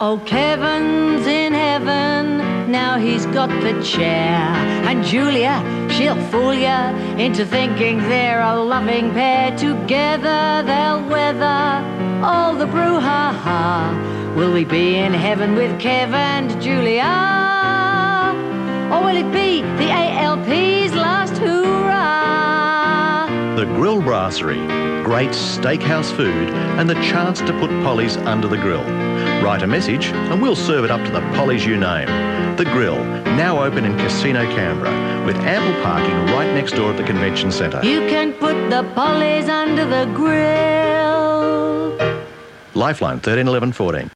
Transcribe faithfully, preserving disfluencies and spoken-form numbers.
Oh, Kevin's in heaven, now he's got the chair. And Julia, she'll fool ya into thinking they're a loving pair. Together they'll weather all the brouhaha. Will we be in heaven with Kev and Julia? Or will it be the A L P's last hurrah? The Grill Brasserie. Great steakhouse food and the chance to put Polly's under the grill. Write a message and we'll serve it up to the Polly's you name. The Grill, now open in Casino Canberra, with ample parking right next door at the Convention Centre. You can put the Polly's under the grill. Lifeline thirteen eleven fourteen.